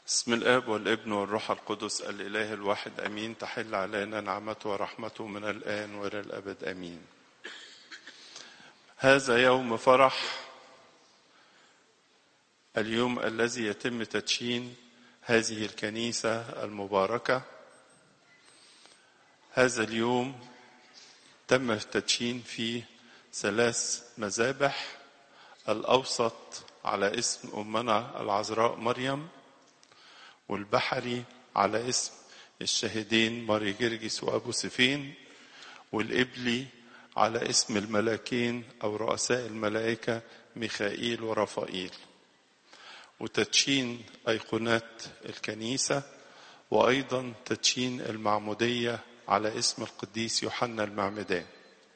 بسم الآب والابن والروح القدس الإله الواحد أمين. تحل علينا نعمته ورحمته من الآن وإلى الأبد أمين. هذا يوم فرح، اليوم الذي يتم تدشين هذه الكنيسة المباركة. هذا اليوم تم التدشين فيه 3 مذابح، الأوسط على اسم أمنا العذراء مريم، والبحري على اسم الشهيدين ماري جرجس وأبو سفين، والإبلي على اسم الملاكين أو رؤساء الملائكة ميخائيل ورفائيل، وتدشين أيقونات الكنيسة، وأيضا تدشين المعمودية على اسم القديس يوحنا المعمدان.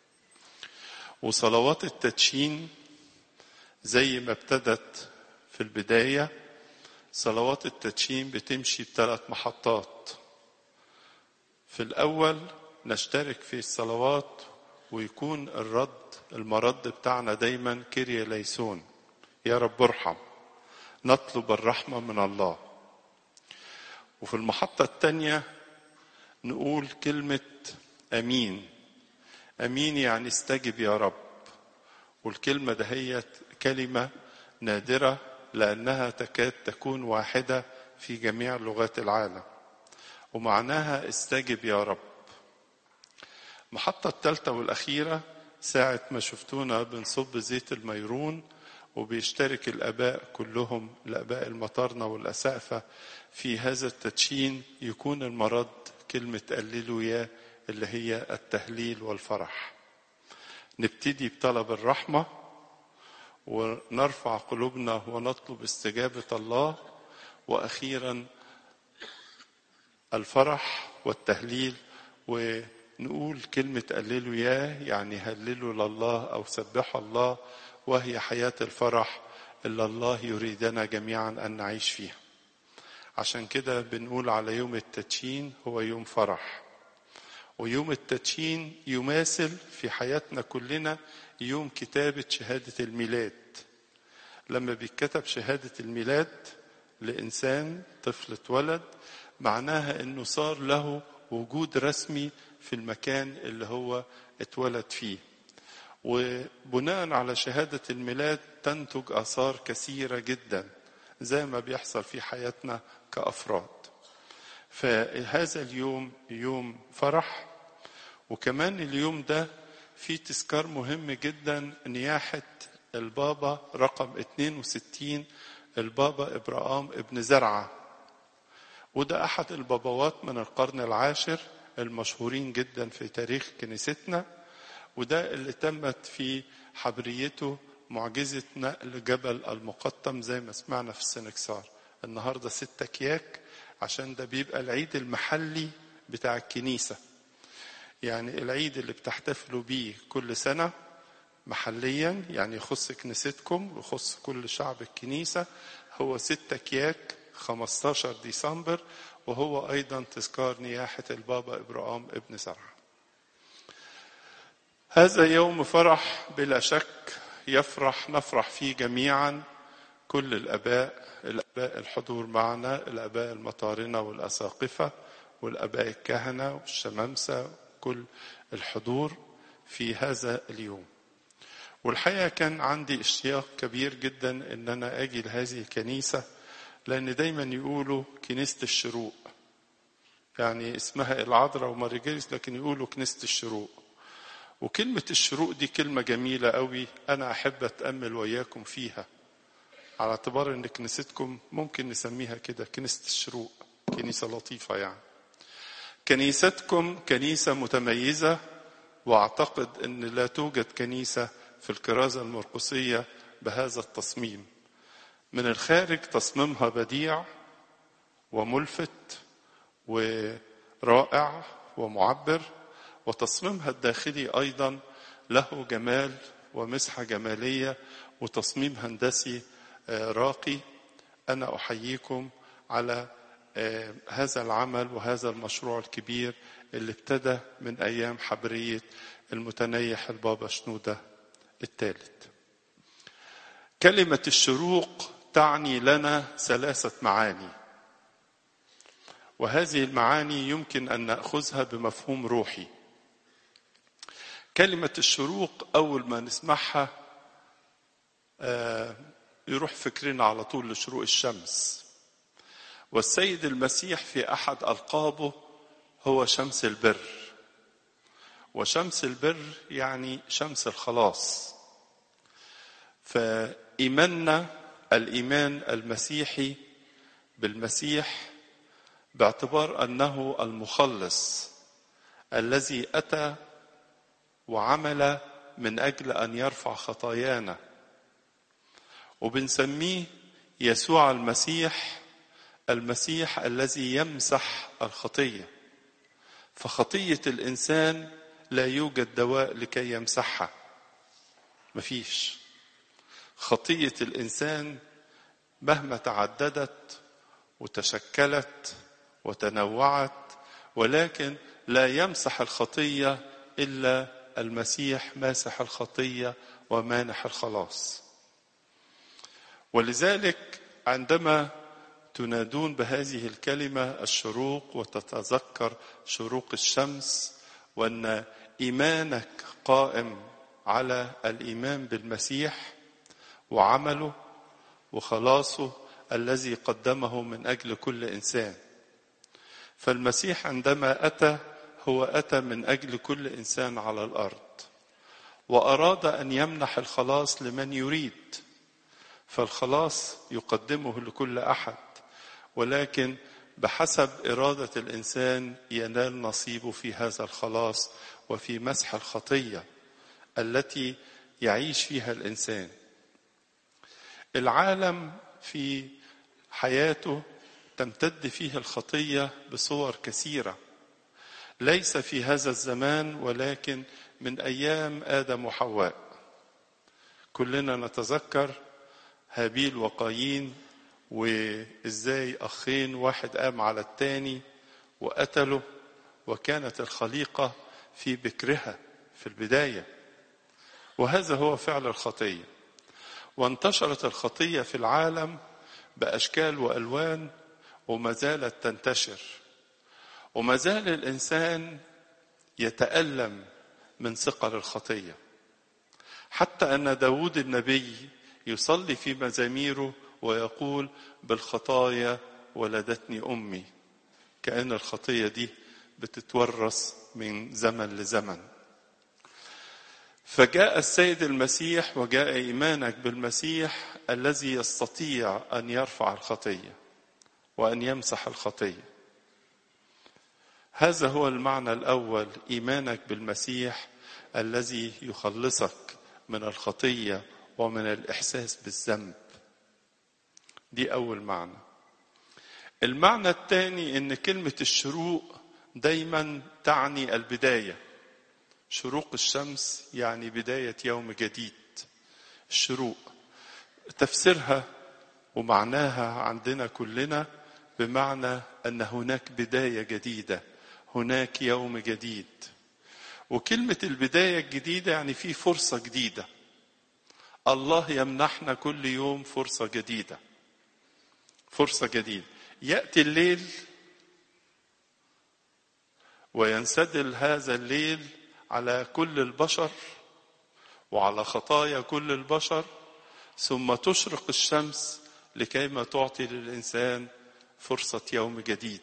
وصلوات التدشين زي ما ابتدت في البداية، صلوات التدشين بتمشي ب3 محطات. في الأول نشترك في الصلوات ويكون المرد بتاعنا دايما كيريا ليسون، يا رب ارحم، نطلب الرحمة من الله. وفي المحطة الثانية نقول كلمة أمين. أمين يعني استجب يا رب، والكلمة دهيت كلمة نادرة لأنها تكاد تكون واحدة في جميع لغات العالم، ومعناها استجب يا رب. المحطة الثالثة والأخيرة ساعة ما شفتونا بنصب زيت الميرون وبيشترك الآباء كلهم، الآباء المطارنة والأسقفة في هذا التدشين، يكون المرد كلمة هللويا اللي هي التهليل والفرح. نبتدي بطلب الرحمة ونرفع قلوبنا ونطلب استجابة الله، وأخيرا الفرح والتهليل، ونقول كلمة هللويا يعني هللوا لله أو سبحوا الله، وهي حياة الفرح اللي الله يريدنا جميعا أن نعيش فيها. عشان كده بنقول على يوم التدشين هو يوم فرح، ويوم التدشين يماثل في حياتنا كلنا يوم كتابة شهادة الميلاد. لما بيتكتب شهادة الميلاد لإنسان طفل اتولد، معناها إنه صار له وجود رسمي في المكان اللي هو اتولد فيه، وبناء على شهادة الميلاد تنتج آثار كثيرة جدا زي ما بيحصل في حياتنا كأفراد. فهذا اليوم يوم فرح، وكمان اليوم ده في تذكار مهم جدا، نياحة البابا رقم 62 البابا إبراهام ابن زرعة، وده أحد البابوات من القرن العاشر المشهورين جدا في تاريخ كنيستنا، وده اللي تمت في حبريته معجزة نقل جبل المقطم زي ما سمعنا في السنكسار. النهاردة 6 كياك عشان ده بيبقى العيد المحلي بتاع الكنيسة، يعني العيد اللي بتحتفلوا بيه كل سنة محليا، يعني يخص كنيستكم ويخص كل شعب الكنيسة، هو 6 كياك 15 ديسمبر، وهو أيضا تذكار نياحة البابا إبراهام ابن زرعة. هذا يوم فرح بلا شك، نفرح فيه جميعا كل الآباء الحضور معنا، الآباء المطارنة والأساقفة والآباء الكهنة والشمامسة، كل الحضور في هذا اليوم. والحقيقة كان عندي اشتياق كبير جدا ان انا اجي لهذه الكنيسة، لان دايما يقولوا كنيسة الشروق، يعني اسمها العذراء وماري جرجس لكن يقولوا كنيسة الشروق. وكلمة الشروق دي كلمة جميلة قوي، انا احب اتأمل وياكم فيها، على اعتبار ان كنيستكم ممكن نسميها كده كنيسة الشروق، كنيسة لطيفة يعني. كنيستكم كنيسة متميزة، واعتقد ان لا توجد كنيسة في الكرازة المرقسية بهذا التصميم. من الخارج تصميمها بديع وملفت ورائع ومعبر، وتصميمها الداخلي أيضا له جمال ومسحة جمالية وتصميم هندسي راقي. أنا أحييكم على هذا العمل وهذا المشروع الكبير اللي ابتدى من أيام حبرية المتنيح البابا شنودة الثالث. كلمة الشروق تعني لنا 3 معاني. وهذه المعاني يمكن أن نأخذها بمفهوم روحي. كلمة الشروق أول ما نسمعها يروح فكرنا على طول لشروق الشمس، والسيد المسيح في أحد ألقابه هو شمس البر، وشمس البر يعني شمس الخلاص. فإيماننا الإيمان المسيحي بالمسيح باعتبار أنه المخلص الذي أتى وعمل من أجل أن يرفع خطايانا، وبنسميه يسوع المسيح، المسيح الذي يمسح الخطية. فخطية الإنسان لا يوجد دواء لكي يمسحها، مفيش. خطية الإنسان مهما تعددت وتشكلت وتنوعت، ولكن لا يمسح الخطية إلا المسيح ماسح الخطية ومانح الخلاص. ولذلك عندما تنادون بهذه الكلمة الشروق وتتذكر شروق الشمس، وأن إيمانك قائم على الإيمان بالمسيح وعمله وخلاصه الذي قدمه من أجل كل إنسان. فالمسيح عندما أتى هو أتى من أجل كل إنسان على الأرض، وأراد أن يمنح الخلاص لمن يريد. فالخلاص يقدمه لكل أحد، ولكن بحسب إرادة الإنسان ينال نصيبه في هذا الخلاص وفي مسح الخطية التي يعيش فيها الإنسان. العالم في حياته تمتد فيه الخطية بصور كثيرة، ليس في هذا الزمان ولكن من أيام آدم وحواء. كلنا نتذكر هابيل وقايين، وإزاي أخين واحد قام على التاني وقتله، وكانت الخليقة في بكرها في البداية. وهذا هو فعل الخطية، وانتشرت الخطية في العالم بأشكال وألوان، وما زالت تنتشر، وما زال الإنسان يتألم من ثقل الخطية، حتى أن داود النبي يصلي في مزاميره ويقول بالخطايا ولدتني أمي، كأن الخطية دي بتتورث من زمن لزمن. فجاء السيد المسيح وجاء إيمانك بالمسيح الذي يستطيع أن يرفع الخطية وأن يمسح الخطية. هذا هو المعنى الأول، إيمانك بالمسيح الذي يخلصك من الخطية ومن الإحساس بالذنب. دي أول معنى. المعنى الثاني إن كلمة الشروق دايما تعني البداية. شروق الشمس يعني بداية يوم جديد. الشروق تفسيرها ومعناها عندنا كلنا بمعنى أن هناك بداية جديدة، هناك يوم جديد. وكلمة البداية الجديدة يعني في فرصة جديدة. الله يمنحنا كل يوم فرصة جديدة، فرصة جديدة. يأتي الليل وينسدل هذا الليل على كل البشر وعلى خطايا كل البشر، ثم تشرق الشمس لكيما تعطي للإنسان فرصة يوم جديد.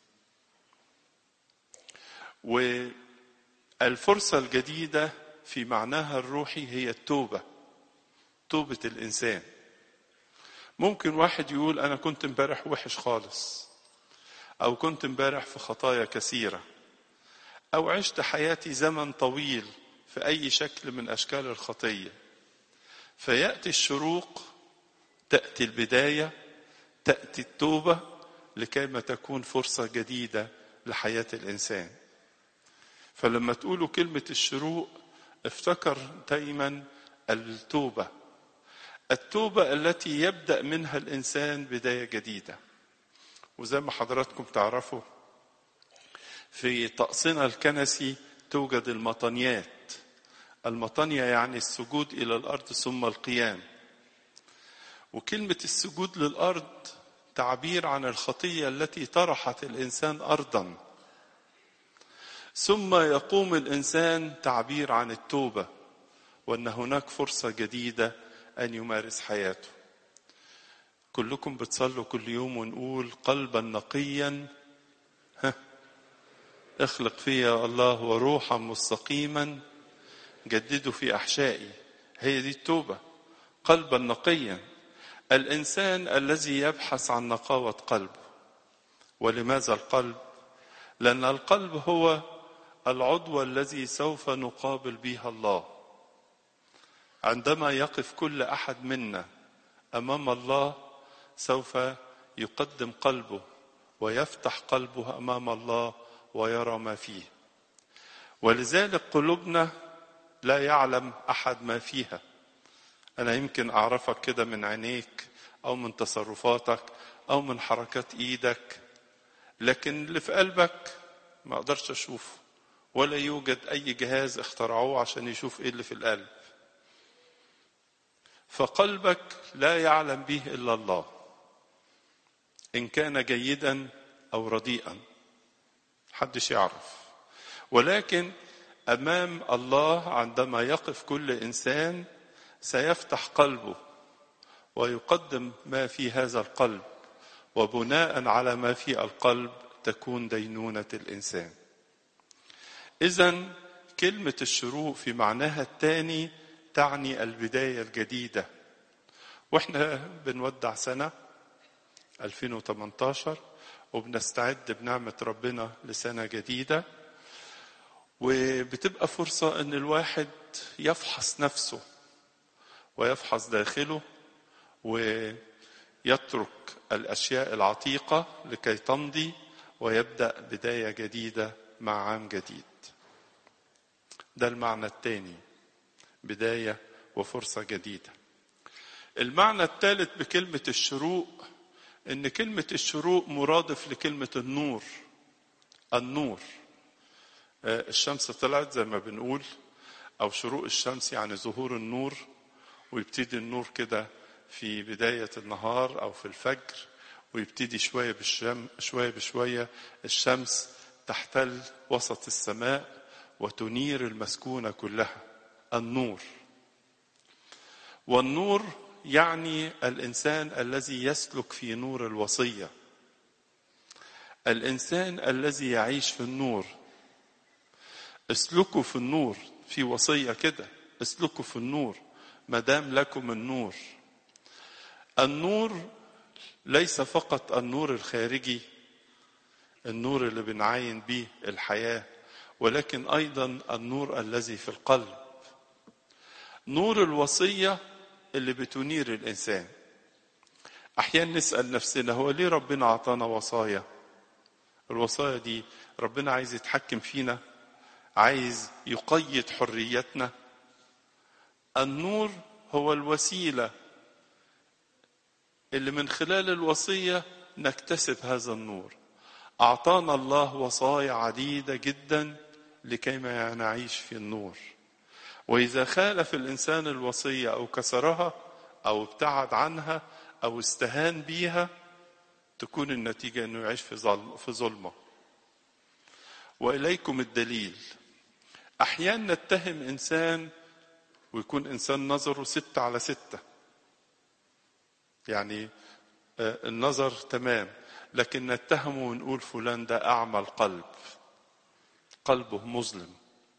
والفرصة الجديدة في معناها الروحي هي التوبة، توبة الإنسان. ممكن واحد يقول أنا كنت امبارح وحش خالص، أو كنت امبارح في خطايا كثيرة، أو عشت حياتي زمن طويل في أي شكل من أشكال الخطية. فيأتي الشروق، تأتي البداية، تأتي التوبة لكيما تكون فرصة جديدة لحياة الإنسان. فلما تقولوا كلمة الشروق افتكر دايما التوبة، التوبة التي يبدأ منها الإنسان بداية جديدة. وزي ما حضراتكم تعرفوا في طقسنا الكنسي توجد المطنيات. المطنية يعني السجود إلى الأرض ثم القيام. وكلمة السجود للأرض تعبير عن الخطية التي طرحت الإنسان أرضا، ثم يقوم الإنسان تعبير عن التوبة، وأن هناك فرصة جديدة أن يمارس حياته. كلكم بتصلوا كل يوم ونقول قلبا نقيا اخلق فيا الله وروحا مستقيما جددوا في أحشائي. هي دي التوبة، قلبا نقيا. الإنسان الذي يبحث عن نقاوة قلبه. ولماذا القلب؟ لأن القلب هو العضو الذي سوف نقابل به الله. عندما يقف كل أحد منا أمام الله سوف يقدم قلبه ويفتح قلبه أمام الله ويرى ما فيه. ولذلك قلوبنا لا يعلم أحد ما فيها. أنا يمكن أعرفك كده من عينيك أو من تصرفاتك أو من حركات إيدك، لكن اللي في قلبك ما أقدرش أشوفه، ولا يوجد أي جهاز اخترعوه عشان يشوف إيه اللي في القلب. فقلبك لا يعلم به إلا الله، إن كان جيدا أو رديئا محدش يعرف. ولكن أمام الله عندما يقف كل إنسان سيفتح قلبه ويقدم ما في هذا القلب، وبناء على ما في القلب تكون دينونة الإنسان. إذن كلمة الشروق في معناها الثاني تعني البداية الجديدة. وإحنا بنودع سنة 2018 وبنستعد بنعمة ربنا لسنة جديدة، وبتبقى فرصة أن الواحد يفحص نفسه ويفحص داخله ويترك الأشياء العتيقة لكي تمضي ويبدأ بداية جديدة مع عام جديد. ده المعنى الثاني، بداية وفرصة جديدة. المعنى الثالث بكلمة الشروق إن كلمة الشروق مرادف لكلمة النور. النور، الشمس طلعت زي ما بنقول، أو شروق الشمس يعني ظهور النور، ويبتدي النور كده في بداية النهار أو في الفجر، ويبتدي شوية بشوية الشمس تحتل وسط السماء وتنير المسكونة كلها. النور. والنور يعني الإنسان الذي يسلك في نور الوصية، الإنسان الذي يعيش في النور. اسلكوا في النور، في وصية كده، اسلكوا في النور ما دام لكم النور. النور ليس فقط النور الخارجي، النور اللي بنعاين به الحياة، ولكن أيضا النور الذي في القلب. نور الوصية اللي بتنير الإنسان. أحيانا نسأل نفسنا هو ليه ربنا أعطانا وصايا؟ الوصايا دي ربنا عايز يتحكم فينا، عايز يقيد حريتنا. النور هو الوسيلة اللي من خلال الوصية نكتسب هذا النور. أعطانا الله وصايا عديدة جدا لكيما نعيش في النور. وإذا خالف الإنسان الوصية أو كسرها أو ابتعد عنها أو استهان بيها تكون النتيجة أنه يعيش في ظلمة. وإليكم الدليل. أحيانا نتهم إنسان ويكون إنسان نظره 6/6، يعني النظر تمام، لكن نتهمه ونقول فلان ده أعمى القلب، قلبه مظلم.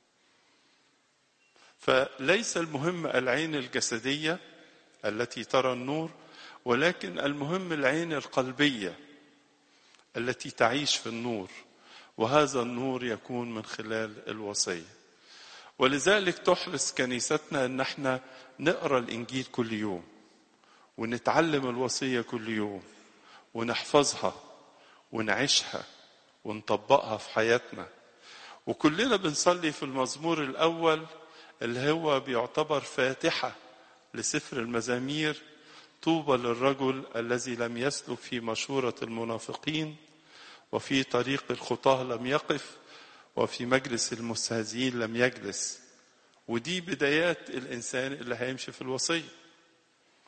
فليس المهم العين الجسدية التي ترى النور، ولكن المهم العين القلبية التي تعيش في النور، وهذا النور يكون من خلال الوصية. ولذلك تحرص كنيستنا ان احنا نقرأ الإنجيل كل يوم، ونتعلم الوصية كل يوم، ونحفظها ونعيشها ونطبقها في حياتنا. وكلنا بنصلي في المزمور الأول اللي هو بيعتبر فاتحة لسفر المزامير: طوبى للرجل الذي لم يسلك في مشورة المنافقين، وفي طريق الخطاة لم يقف، وفي مجلس المستهزئين لم يجلس. ودي بدايات الإنسان اللي هيمشي في الوصية.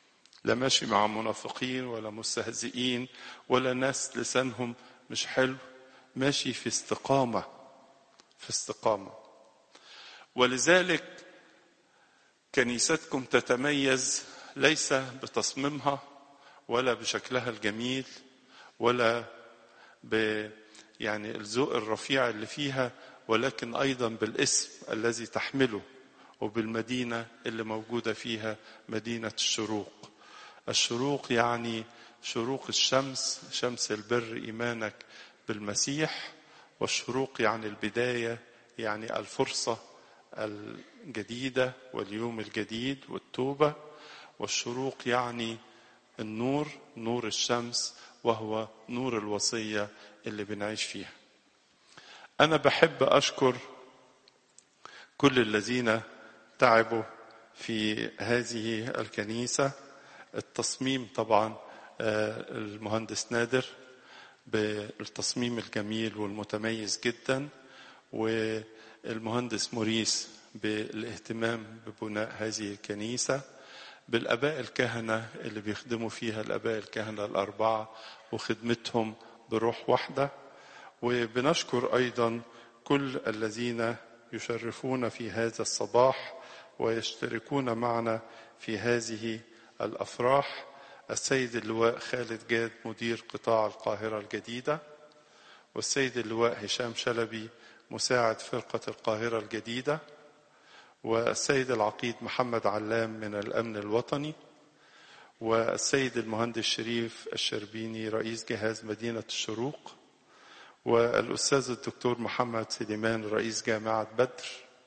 لا ماشي مع منافقين ولا مستهزئين ولا ناس لسانهم مش حلو، ماشي في استقامة، في استقامة. ولذلك كنيستكم تتميز ليس بتصميمها ولا بشكلها الجميل ولا يعني الذوق الرفيع اللي فيها، ولكن أيضا بالاسم الذي تحمله وبالمدينة اللي موجودة فيها، مدينة الشروق. الشروق يعني شروق الشمس، شمس البر إيمانك بالمسيح. والشروق يعني البداية، يعني الفرصة الجديدة واليوم الجديد والتوبة. والشروق يعني النور، نور الشمس، وهو نور الوصية اللي بنعيش فيها. أنا بحب أشكر كل الذين تعبوا في هذه الكنيسة. التصميم طبعا المهندس نادر بالتصميم الجميل والمتميز جدا، والمهندس موريس بالاهتمام ببناء هذه الكنيسة، بالآباء الكهنة اللي بيخدموا فيها، الآباء الكهنة الأربعة وخدمتهم بروح واحدة. وبنشكر أيضا كل الذين يشرفون في هذا الصباح ويشتركون معنا في هذه الأفراح. السيد اللواء خالد جاد مدير قطاع القاهرة الجديدة، والسيد اللواء هشام شلبي مساعد فرقة القاهرة الجديدة، والسيد العقيد محمد علام من الأمن الوطني، والسيد المهندس شريف الشربيني رئيس جهاز مدينة الشروق، والأستاذ الدكتور محمد سليمان رئيس جامعة بدر،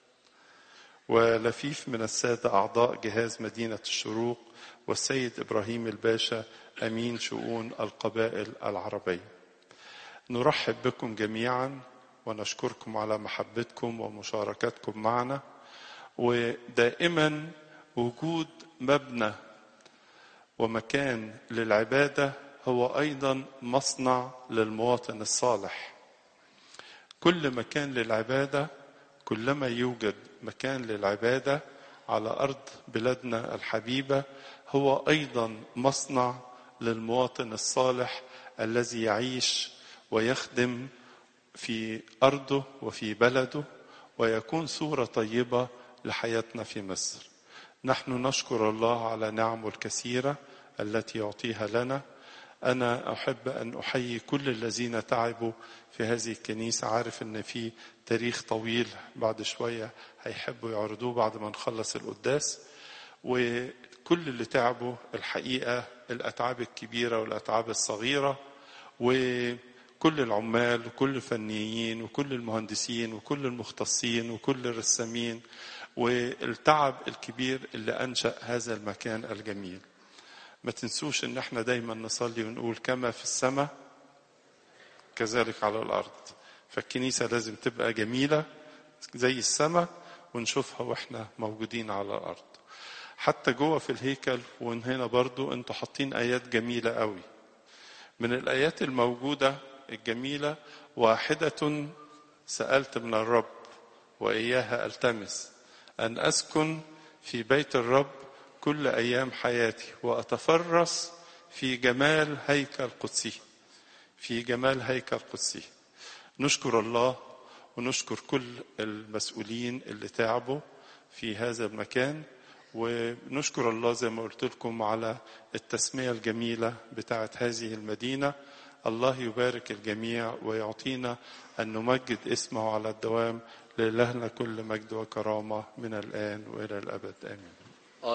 ولفيف من السادة أعضاء جهاز مدينة الشروق، والسيد إبراهيم الباشا أمين شؤون القبائل العربية. نرحب بكم جميعا ونشكركم على محبتكم ومشاركتكم معنا. ودائما وجود مبنى ومكان للعبادة هو أيضا مصنع للمواطن الصالح. كل مكان للعبادة، كلما يوجد مكان للعبادة على أرض بلادنا الحبيبة، هو أيضا مصنع للمواطن الصالح الذي يعيش ويخدم في أرضه وفي بلده ويكون صورة طيبة لحياتنا في مصر. نحن نشكر الله على نعمه الكثيرة التي يعطيها لنا. أنا أحب أن أحيي كل الذين تعبوا في هذه الكنيسة. عارف أن في تاريخ طويل بعد شوية هيحبوا يعرضوه بعد ما نخلص القداس، وكل اللي تعبوا الحقيقة، الأتعاب الكبيرة والأتعاب الصغيرة، وكل العمال وكل الفنيين وكل المهندسين وكل المختصين وكل الرسامين، والتعب الكبير اللي أنشأ هذا المكان الجميل. ما تنسوش ان احنا دايما نصلي ونقول كما في السماء كذلك على الارض. فالكنيسة لازم تبقى جميلة زي السماء ونشوفها واحنا موجودين على الارض. حتى جوه في الهيكل وهنا برضو انتوا حاطين ايات جميلة قوي. من الايات الموجودة الجميلة: واحدة سألت من الرب واياها التمس، ان اسكن في بيت الرب كل أيام حياتي وأتفرس في جمال هيكل قدسي، في جمال هيكل قدسي. نشكر الله ونشكر كل المسؤولين اللي تعبوا في هذا المكان، ونشكر الله زي ما قلت لكم على التسمية الجميلة بتاعت هذه المدينة. الله يبارك الجميع ويعطينا أن نمجد اسمه على الدوام. لإلهنا كل مجد وكرامة من الآن وإلى الأبد، آمين.